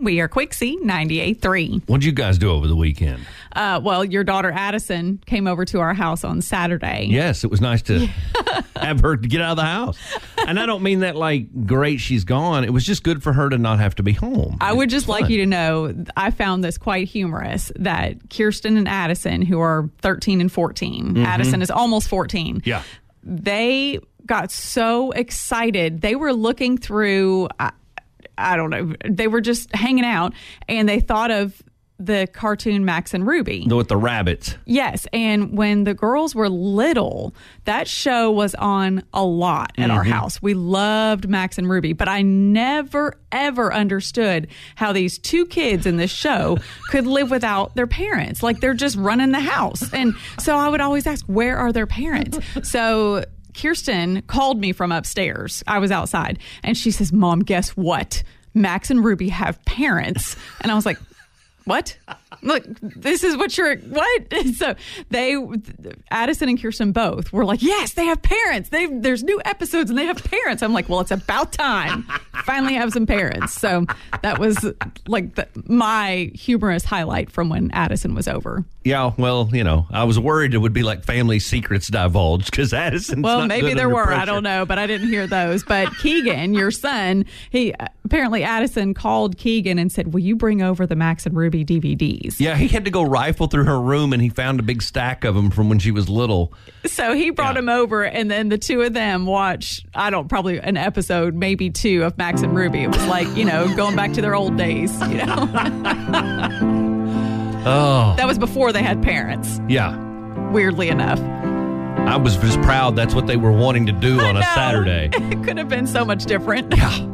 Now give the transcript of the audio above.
We are Quixie 98.3. What'd you guys do over the weekend? Well, your daughter Addison came over to our house on Saturday. Yes, it was nice to have her to get out of the house. And I don't mean that like, great, she's gone. It was just good for her to not have to be home. I would just like you to know, I found this quite humorous, that Kirsten and Addison, who are 13 and 14, Addison is almost 14. Yeah. They got so excited. They were looking through, I don't know, they were just hanging out, and they thought of the cartoon Max and Ruby. With the rabbits. Yes, and when the girls were little, that show was on a lot at our house. We loved Max and Ruby, but I never, ever understood how these two kids in this show could live without their parents. Like, they're just running the house. And so I would always ask, where are their parents? So Kirsten called me from upstairs. I was outside, and she says, Mom, guess what? Max and Ruby have parents. And I was like, what? Look, this is what you're, what? So Addison and Kirsten both were like, yes, they have parents. There's new episodes and they have parents. I'm like, well, it's about time. Finally have some parents. So that was like my humorous highlight from when Addison was over. Yeah, well, I was worried it would be like family secrets divulged because Addison's well, maybe there were. Pressure. I don't know, but I didn't hear those. But Keegan, your son, apparently Addison called Keegan and said, will you bring over the Max and Ruby DVDs? Yeah, he had to go rifle through her room and he found a big stack of them from when she was little. So he brought them over, and then the two of them watched, probably an episode, maybe two of Max and Ruby. It was like, going back to their old days, Oh. That was before they had parents. Yeah. Weirdly enough. I was just proud that's what they were wanting to do on a Saturday. It could have been so much different. Yeah.